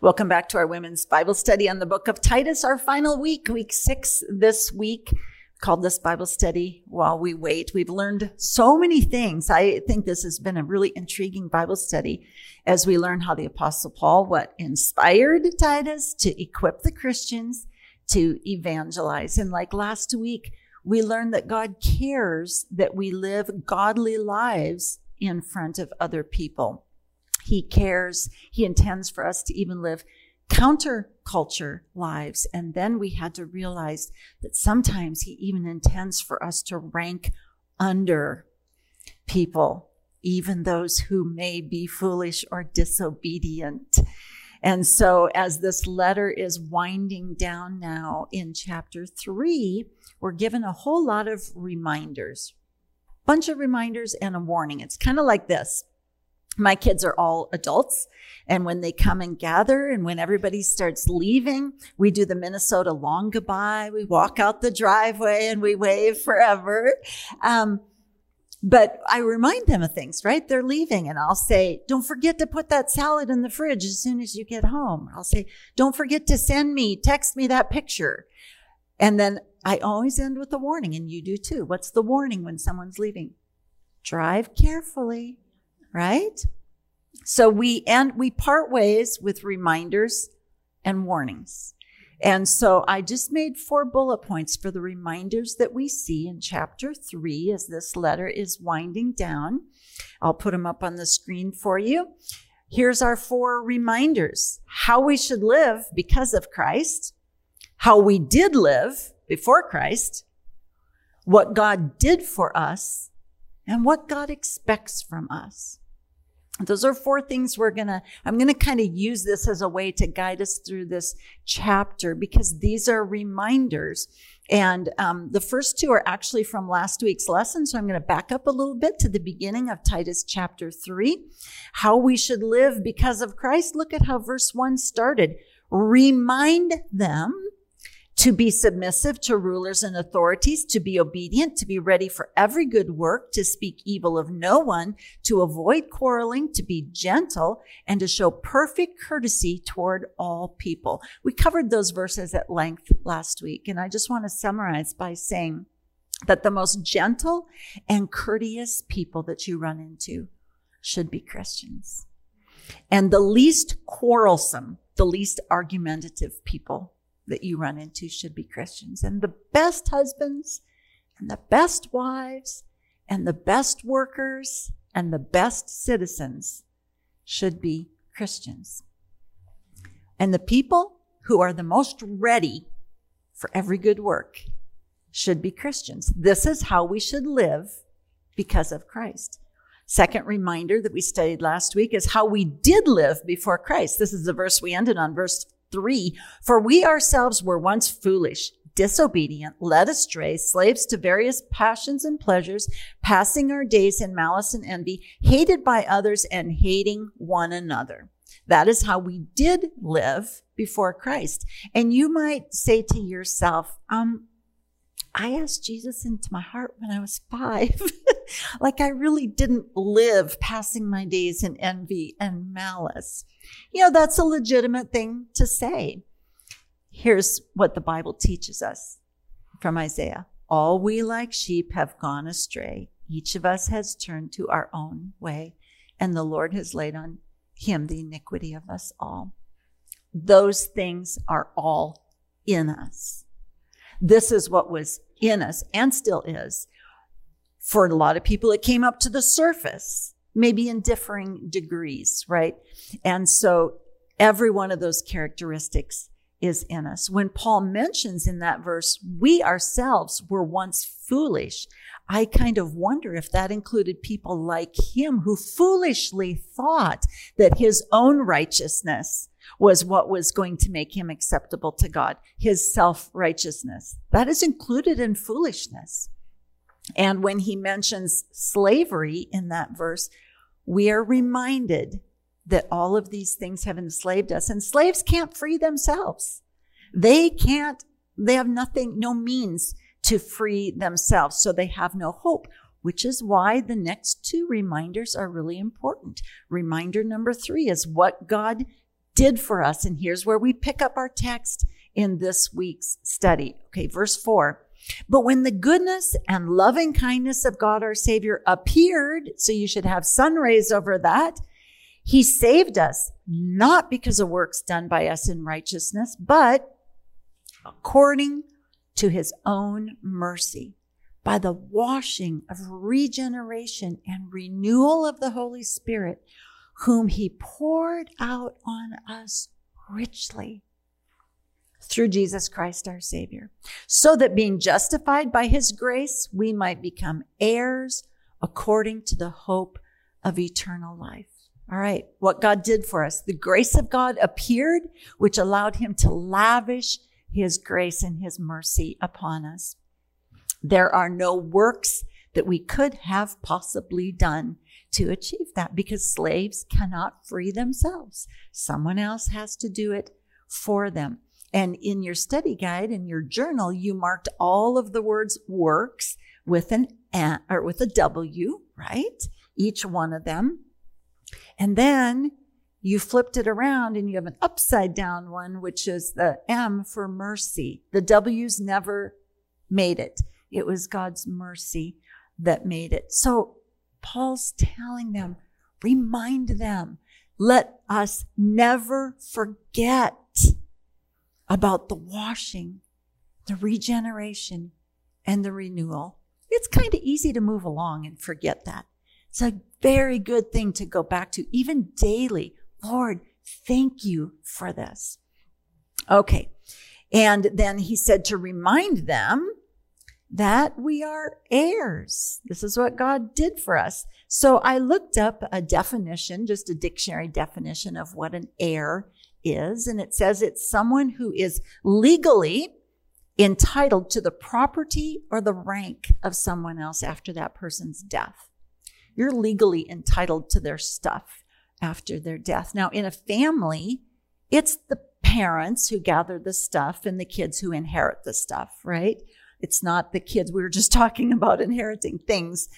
Welcome back to our women's Bible study on the book of Titus, our final week, week 6 this week. Called this Bible study while we wait. We've learned so many things. I think this has been a really intriguing Bible study as we learn how the Apostle Paul, inspired Titus to equip the Christians to evangelize. And like last week, we learned that God cares that we live godly lives in front of other people. He cares. He intends for us to even live counterculture lives. And then we had to realize that sometimes he even intends for us to rank under people, even those who may be foolish or disobedient. And so as this letter is winding down now in chapter 3, we're given a whole lot of reminders, bunch of reminders and a warning. It's kind of like this. My kids are all adults, and when they come and gather and when everybody starts leaving, we do the Minnesota long goodbye. We walk out the driveway and we wave forever. But I remind them of things, right? They're leaving, and I'll say, don't forget to put that salad in the fridge as soon as you get home. I'll say, don't forget to text me that picture. And then I always end with a warning, and you do too. What's the warning when someone's leaving? Drive carefully. Right? So we part ways with reminders and warnings. And so I just made 4 bullet points for the reminders that we see in chapter 3 as this letter is winding down. I'll put them up on the screen for you. Here's our 4 reminders: how we should live because of Christ, how we did live before Christ, what God did for us, and what God expects from us. Those are 4 things I'm going to kind of use this as a way to guide us through this chapter, because these are reminders. And the first 2 are actually from last week's lesson. So I'm going to back up a little bit to the beginning of Titus chapter 3. How we should live because of Christ. Look at how verse 1 started. Remind them to be submissive to rulers and authorities, to be obedient, to be ready for every good work, to speak evil of no one, to avoid quarreling, to be gentle, and to show perfect courtesy toward all people. We covered those verses at length last week, and I just want to summarize by saying that the most gentle and courteous people that you run into should be Christians. And the least quarrelsome, the least argumentative people that you run into should be Christians. And the best husbands and the best wives and the best workers and the best citizens should be Christians. And the people who are the most ready for every good work should be Christians. This is how we should live because of Christ. Second reminder that we studied last week is how we did live before Christ. This is the verse we ended on, verse 3. For we ourselves were once foolish, disobedient, led astray, slaves to various passions and pleasures, passing our days in malice and envy, hated by others and hating one another. That is how we did live before Christ. And you might say to yourself, I asked Jesus into my heart when I was 5. Like I really didn't live passing my days in envy and malice. You know, that's a legitimate thing to say. Here's what the Bible teaches us from Isaiah. All we like sheep have gone astray. Each of us has turned to our own way, and the Lord has laid on him the iniquity of us all. Those things are all in us. This is what was in us and still is. For a lot of people, it came up to the surface, maybe in differing degrees, right? And so every one of those characteristics is in us. When Paul mentions in that verse, we ourselves were once foolish, I kind of wonder if that included people like him who foolishly thought that his own righteousness was what was going to make him acceptable to God, his self-righteousness. That is included in foolishness. And when he mentions slavery in that verse, we are reminded that all of these things have enslaved us. And slaves can't free themselves. They have no means to free themselves. So they have no hope, which is why the next 2 reminders are really important. Reminder number 3 is what God did for us. And here's where we pick up our text in this week's study. Okay, verse 4. But when the goodness and loving kindness of God our Savior appeared, so you should have sun rays over that, he saved us, not because of works done by us in righteousness, but according to his own mercy, by the washing of regeneration and renewal of the Holy Spirit, whom he poured out on us richly through Jesus Christ our Savior, so that being justified by his grace, we might become heirs according to the hope of eternal life. All right, what God did for us. The grace of God appeared, which allowed him to lavish his grace and his mercy upon us. There are no works that we could have possibly done to achieve that, because slaves cannot free themselves. Someone else has to do it for them. And in your study guide, in your journal, you marked all of the words works with an N, or with a W, right? Each one of them. And then you flipped it around and you have an upside down one, which is the M for mercy. The W's never made it. It was God's mercy that made it. So Paul's telling them, remind them, let us never forget about the washing, the regeneration, and the renewal. It's kind of easy to move along and forget that. It's a very good thing to go back to, even daily. Lord, thank you for this. Okay. And then he said to remind them that we are heirs. This is what God did for us. So I looked up a definition, just a dictionary definition of what an heir is. And it says it's someone who is legally entitled to the property or the rank of someone else after that person's death. You're legally entitled to their stuff after their death. Now, in a family, it's the parents who gather the stuff and the kids who inherit the stuff, right? It's not the kids. We were just talking about inheriting things.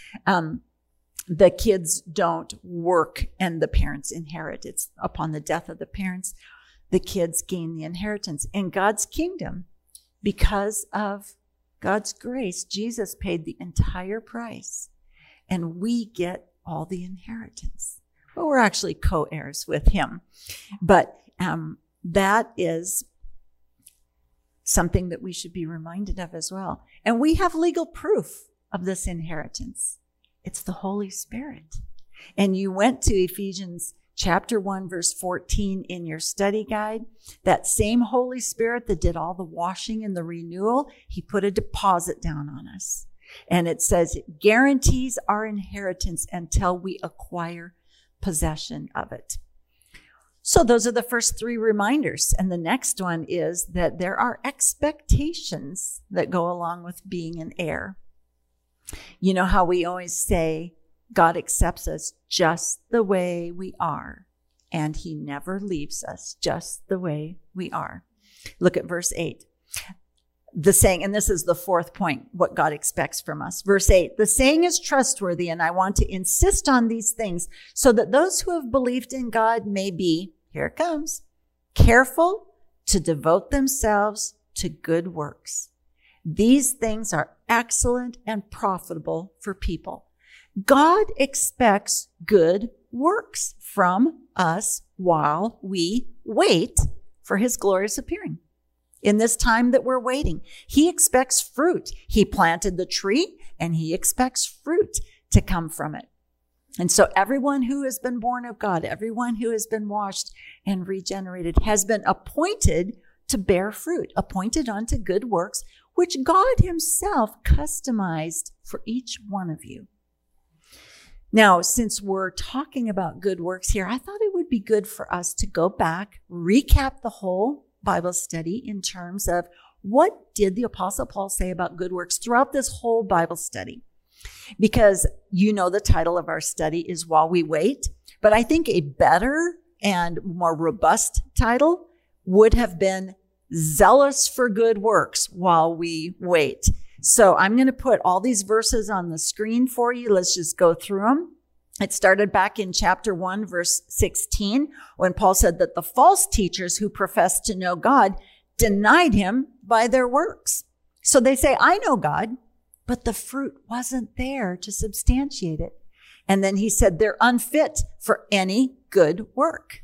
The kids don't work and the parents inherit. It's upon the death of the parents, the kids gain the inheritance. In God's kingdom, because of God's grace, Jesus paid the entire price and we get all the inheritance. Well, we're actually co-heirs with him. But that is something that we should be reminded of as well. And we have legal proof of this inheritance. It's the Holy Spirit. And you went to Ephesians chapter 1, verse 14 in your study guide. That same Holy Spirit that did all the washing and the renewal, he put a deposit down on us. And it says it guarantees our inheritance until we acquire possession of it. So those are the first three reminders. And the next one is that there are expectations that go along with being an heir. You know how we always say God accepts us just the way we are, and he never leaves us just the way we are. Look at verse 8. The saying, and this is the fourth point, what God expects from us. Verse 8, the saying is trustworthy, and I want to insist on these things so that those who have believed in God may be, here it comes, careful to devote themselves to good works. These things are excellent and profitable for people. God expects good works from us while we wait for his glorious appearing. In this time that we're waiting, he expects fruit. He planted the tree and he expects fruit to come from it. And so everyone who has been born of God, everyone who has been washed and regenerated has been appointed to bear fruit, appointed unto good works, which God himself customized for each one of you. Now, since we're talking about good works here, I thought it would be good for us to go back, recap the whole Bible study in terms of what did the Apostle Paul say about good works throughout this whole Bible study? Because you know the title of our study is While We Wait, but I think a better and more robust title would have been Zealous for Good Works While We Wait. So I'm going to put all these verses on the screen for you. Let's just go through them. It started back in chapter 1, verse 16, when Paul said that the false teachers who professed to know God denied him by their works. So they say, I know God, but the fruit wasn't there to substantiate it. And then he said they're unfit for any good work.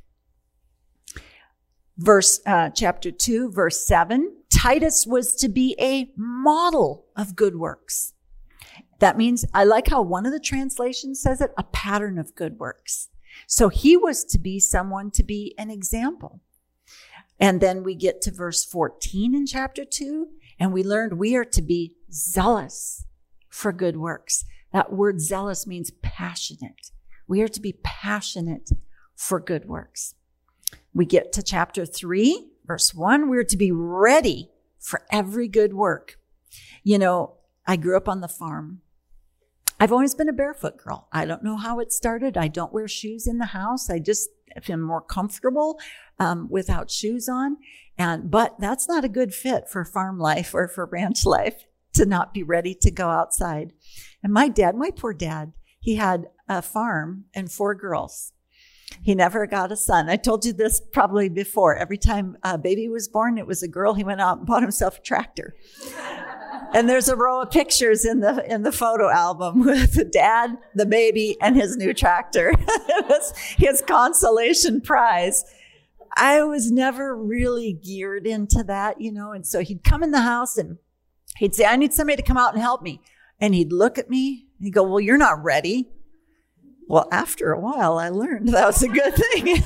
Chapter 2, verse 7, Titus was to be a model of good works. That means, I like how one of the translations says it, a pattern of good works. So he was to be someone to be an example. And then we get to verse 14 in chapter 2, and we learned we are to be zealous for good works. That word zealous means passionate. We are to be passionate for good works. We get to chapter 3, verse 1, we're to be ready for every good work. You know, I grew up on the farm. I've always been a barefoot girl. I don't know how it started. I don't wear shoes in the house. I just am more comfortable without shoes on. But that's not a good fit for farm life or for ranch life, to not be ready to go outside. And my poor dad, he had a farm and 4 girls. He never got a son. I told you this probably before. Every time a baby was born, it was a girl. He went out and bought himself a tractor. And there's a row of pictures in the photo album with the dad, the baby, and his new tractor. It was his consolation prize. I was never really geared into that, you know. And so he'd come in the house and he'd say, I need somebody to come out and help me. And he'd look at me and he'd go, well, you're not ready. Well, after a while, I learned that was a good thing.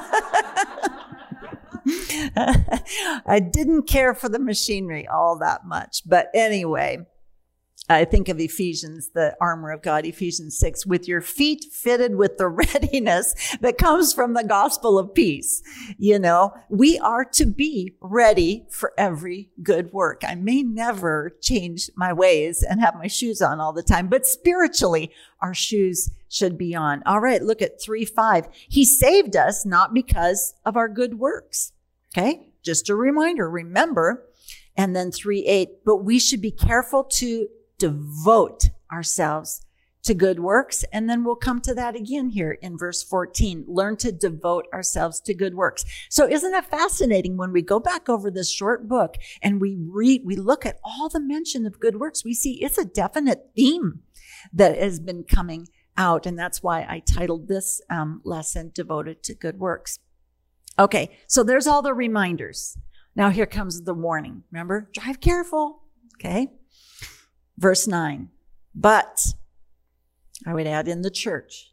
I didn't care for the machinery all that much. But anyway, I think of Ephesians, the armor of God, Ephesians 6, with your feet fitted with the readiness that comes from the gospel of peace. You know, we are to be ready for every good work. I may never change my ways and have my shoes on all the time, but spiritually, our shoes should be on. All right, look at 3:5. He saved us not because of our good works. Okay, just a reminder, remember. And then 3:8, but we should be careful to devote ourselves to good works. And then we'll come to that again here in verse 14. Learn to devote ourselves to good works. So isn't it fascinating when we go back over this short book and we look at all the mention of good works, we see it's a definite theme that has been coming out. And that's why I titled this lesson, Devoted to Good Works. Okay, so there's all the reminders. Now here comes the warning. Remember, drive careful. Okay. Verse 9, but I would add in the church,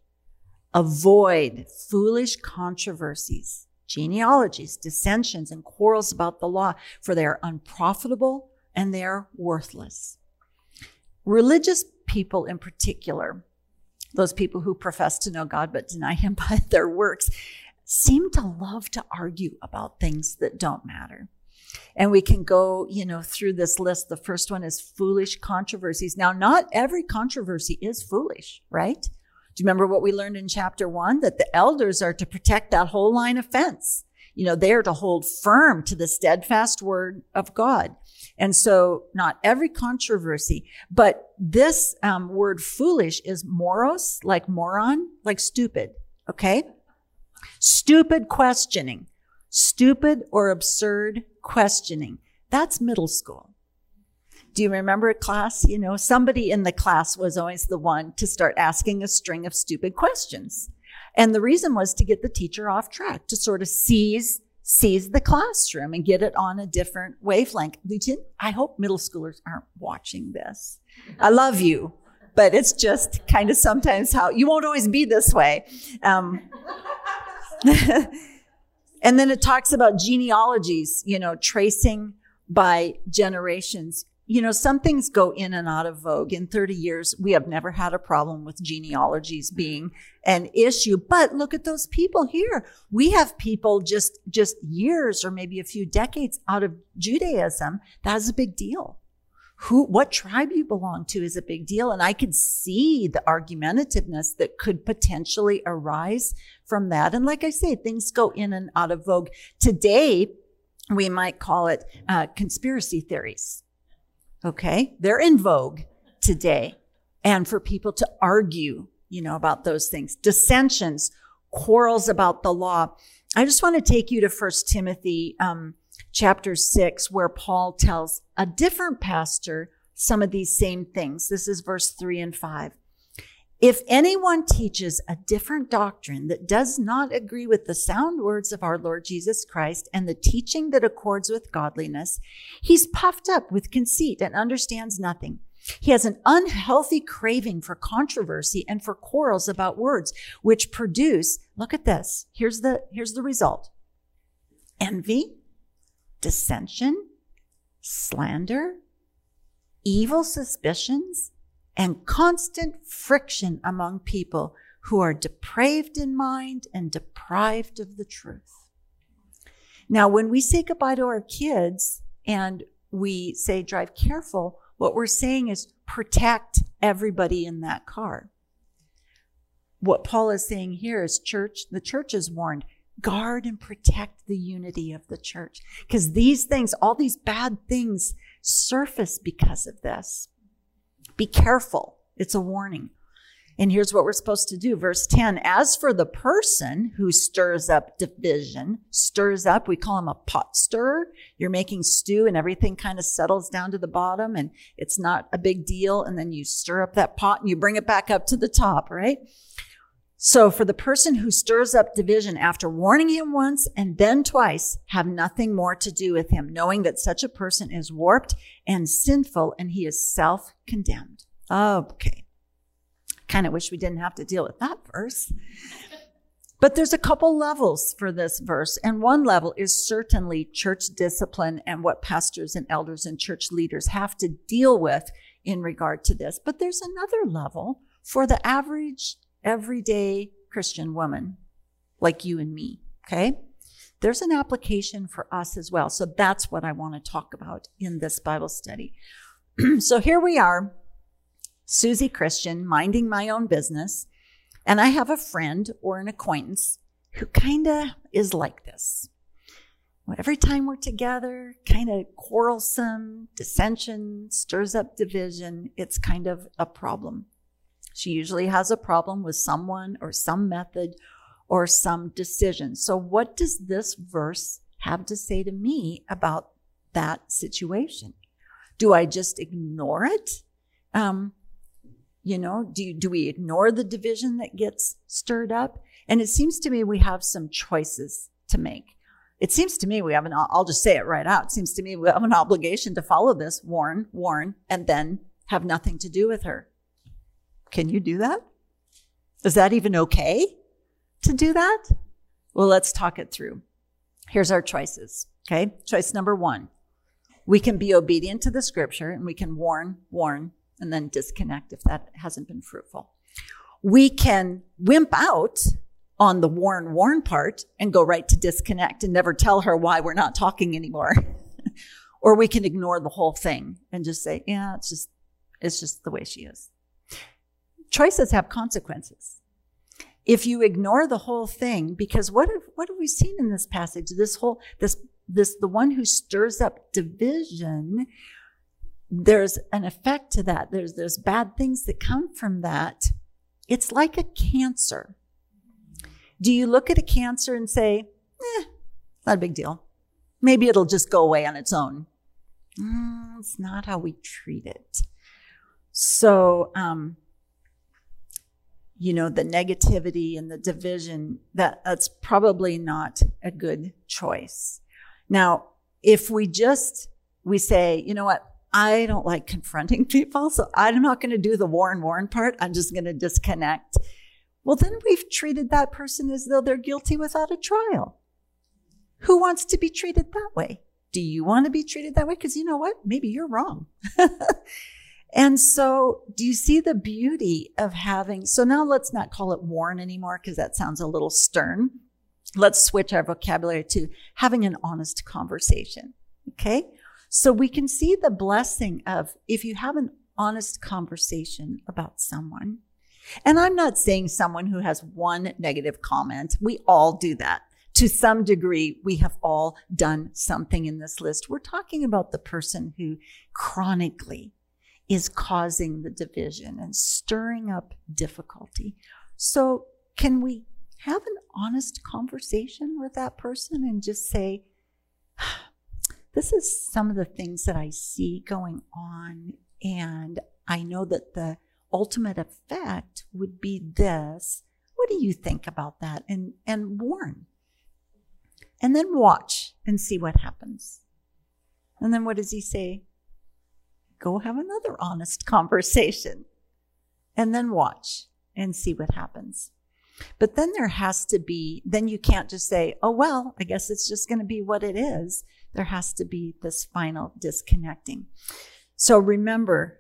avoid foolish controversies, genealogies, dissensions, and quarrels about the law, for they are unprofitable and they are worthless. Religious people in particular, those people who profess to know God but deny him by their works, seem to love to argue about things that don't matter. And we can go, through this list. The first one is foolish controversies. Now, not every controversy is foolish, right? Do you remember what we learned in chapter 1? That the elders are to protect that whole line of fence. They are to hold firm to the steadfast word of God. And so not every controversy, but this word foolish is moros, like moron, like stupid, okay? Stupid questioning. Stupid or absurd questioning. That's middle school. Do you remember a class? Somebody in the class was always the one to start asking a string of stupid questions. And the reason was to get the teacher off track, to sort of seize the classroom and get it on a different wavelength. I hope middle schoolers aren't watching this. I love you, but it's just kind of sometimes how you won't always be this way. And then it talks about genealogies, tracing by generations. Some things go in and out of vogue. In 30 years, we have never had a problem with genealogies being an issue. But look at those people here. We have people just years or maybe a few decades out of Judaism. That is a big deal. What tribe you belong to is a big deal. And I could see the argumentativeness that could potentially arise from that. And like I say, things go in and out of vogue. Today, we might call it conspiracy theories. Okay? They're in vogue today. And for people to argue about those things. Dissensions, quarrels about the law. I just want to take you to 1 Timothy chapter 6, where Paul tells a different pastor some of these same things. This is verse 3 and 5. If anyone teaches a different doctrine that does not agree with the sound words of our Lord Jesus Christ and the teaching that accords with godliness, he's puffed up with conceit and understands nothing. He has an unhealthy craving for controversy and for quarrels about words, which produce, look at this, here's the result: envy, dissension, slander, evil suspicions, and constant friction among people who are depraved in mind and deprived of the truth. Now, when we say goodbye to our kids and we say drive careful, what we're saying is protect everybody in that car. What Paul is saying here is the church is warned, guard and protect the unity of the church. Because these things, all these bad things, surface because of this. Be careful. It's a warning. And here's what we're supposed to do. Verse 10, as for the person who stirs up division, we call him a pot stirrer. You're making stew and everything kind of settles down to the bottom and it's not a big deal. And then you stir up that pot and you bring it back up to the top, right? So for the person who stirs up division, after warning him once and then twice, have nothing more to do with him, knowing that such a person is warped and sinful and he is self-condemned. Okay. Kind of wish we didn't have to deal with that verse. But there's a couple levels for this verse. And one level is certainly church discipline and what pastors and elders and church leaders have to deal with in regard to this. But there's another level for the average, everyday Christian woman like you and me, okay? There's an application for us as well. So that's what I want to talk about in this Bible study. So here we are, Susie Christian, minding my own business. And I have a friend or an acquaintance who kind of is like this. Every time we're together, kind of quarrelsome, dissension, stirs up division. It's kind of a problem. She usually has a problem with someone or some method or some decision. So what does this verse have to say to me about that situation? Do I just ignore it? Do we ignore the division that gets stirred up? And it seems to me we have some choices to make. It seems to me I'll just say it right out. It seems to me we have an obligation to follow this, warn, and then have nothing to do with her. Can you do that? Is that even okay to do that? Well, let's talk it through. Here's our choices, okay? Choice number 1. We can be obedient to the scripture and we can warn, and then disconnect if that hasn't been fruitful. We can wimp out on the warn part and go right to disconnect and never tell her why we're not talking anymore. Or we can ignore the whole thing and just say, yeah, it's just the way she is. Choices have consequences. If you ignore the whole thing, because what have we seen in this passage? The one who stirs up division, there's an effect to that. There's bad things that come from that. It's like a cancer. Do you look at a cancer and say, not a big deal. Maybe it'll just go away on its own. It's not how we treat it. So, the negativity and the division, that's probably not a good choice. Now, if we say, you know what? I don't like confronting people, so I'm not going to do the warn part. I'm just going to disconnect. Well, then we've treated that person as though they're guilty without a trial. Who wants to be treated that way? Do you want to be treated that way? Because you know what? Maybe you're wrong. And so do you see the beauty of so now let's not call it warn anymore because that sounds a little stern. Let's switch our vocabulary to having an honest conversation. Okay? So we can see the blessing of if you have an honest conversation about someone. And I'm not saying someone who has one negative comment. We all do that. To some degree, we have all done something in this list. We're talking about the person who chronically is causing the division and stirring up difficulty. So can we have an honest conversation with that person and just say, this is some of the things that I see going on, and I know that the ultimate effect would be this. What do you think about that? And warn. And then watch and see what happens. And then what does he say? Go have another honest conversation. And then watch and see what happens. But then there has to be, then you can't just say, oh, well, I guess it's just going to be what it is. There has to be this final disconnecting. So remember,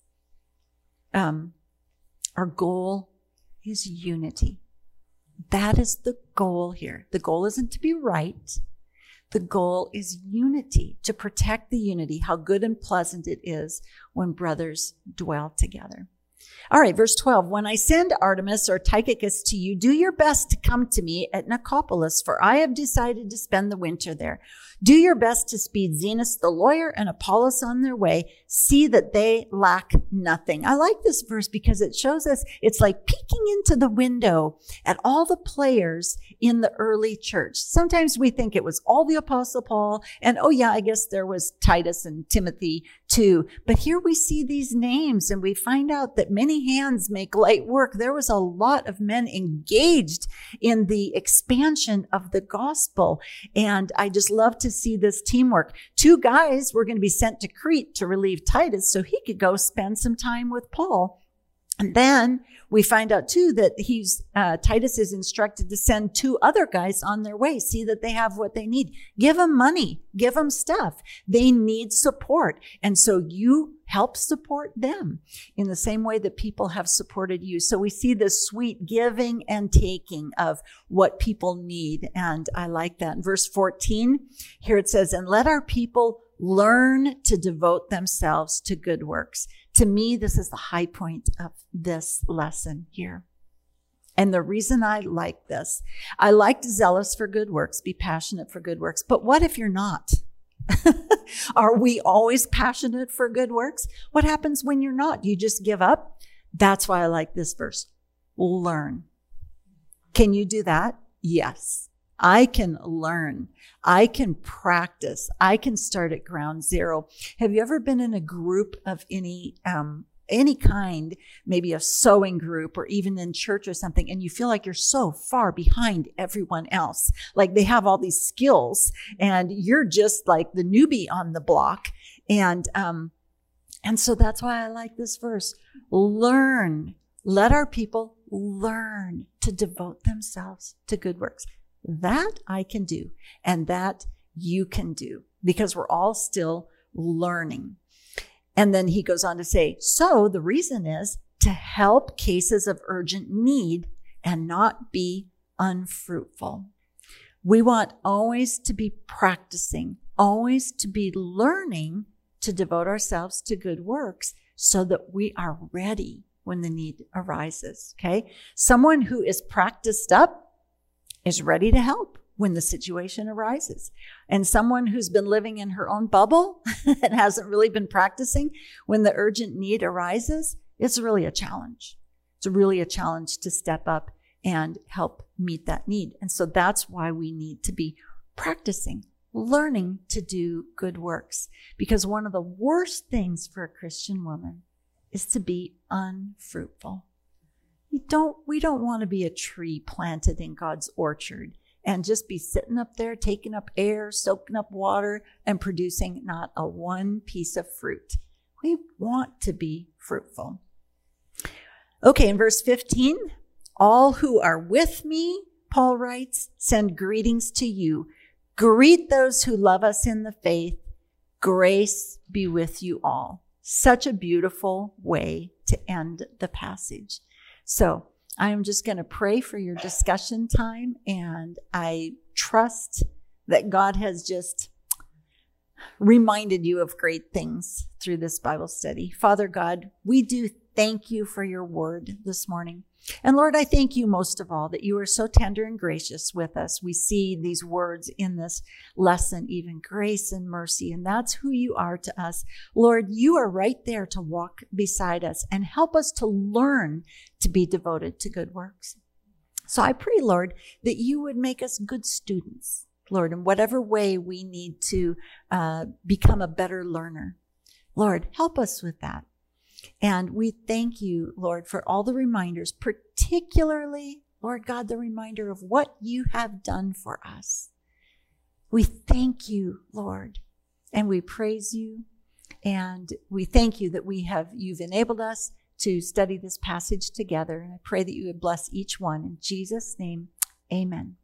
our goal is unity. That is the goal here. The goal isn't to be right. The goal is unity, to protect the unity, how good and pleasant it is when brothers dwell together. All right, verse 12. When I send Artemas or Tychicus to you, do your best to come to me at Nicopolis, for I have decided to spend the winter there. Do your best to speed Zenas the lawyer and Apollos on their way. See that they lack nothing. I like this verse because it shows us, it's like peeking into the window at all the players in the early church. Sometimes we think it was all the Apostle Paul, and oh yeah, I guess there was Titus and Timothy too. But here we see these names and we find out that many hands make light work. There was a lot of men engaged in the expansion of the gospel. And I just love to see this teamwork. 2 guys were going to be sent to Crete to relieve Titus so he could go spend some time with Paul. And then we find out too that Titus is instructed to send 2 other guys on their way. See that they have what they need. Give them money. Give them stuff. They need support. And so you help support them in the same way that people have supported you. So we see this sweet giving and taking of what people need. And I like that. In verse 14, here it says, and let our people learn to devote themselves to good works. To me, this is the high point of this lesson here. And the reason I like this, I like zealous for good works, be passionate for good works. But what if you're not? Are we always passionate for good works? What happens when you're not? You just give up? That's why I like this verse. Learn. Can you do that? Yes. I can learn. I can practice. I can start at ground zero. Have you ever been in a group of any kind, maybe a sewing group or even in church or something, and you feel like you're so far behind everyone else? Like they have all these skills and you're just like the newbie on the block. And so that's why I like this verse. Learn. Let our people learn to devote themselves to good works. That I can do, and that you can do, because we're all still learning. And then he goes on to say, so the reason is to help cases of urgent need and not be unfruitful. We want always to be practicing, always to be learning to devote ourselves to good works so that we are ready when the need arises. Okay. Someone who is practiced up is ready to help when the situation arises. And someone who's been living in her own bubble and hasn't really been practicing, when the urgent need arises, it's really a challenge. It's really a challenge to step up and help meet that need. And so that's why we need to be practicing, learning to do good works. Because one of the worst things for a Christian woman is to be unfruitful. We don't want to be a tree planted in God's orchard and just be sitting up there, taking up air, soaking up water, and producing not a one piece of fruit. We want to be fruitful. Okay, in verse 15, all who are with me, Paul writes, send greetings to you. Greet those who love us in the faith. Grace be with you all. Such a beautiful way to end the passage. So I am just going to pray for your discussion time, and I trust that God has just reminded you of great things through this Bible study. Father God, we do thank you for your word this morning. And Lord, I thank you most of all that you are so tender and gracious with us. We see these words in this lesson, even grace and mercy, and that's who you are to us. Lord, you are right there to walk beside us and help us to learn to be devoted to good works. So I pray, Lord, that you would make us good students, Lord, in whatever way we need to become a better learner. Lord, help us with that. And we thank you, Lord, for all the reminders, particularly, Lord God, the reminder of what you have done for us. We thank you, Lord, and we praise you. And we thank you that you've enabled us to study this passage together. And I pray that you would bless each one. In Jesus' name, amen.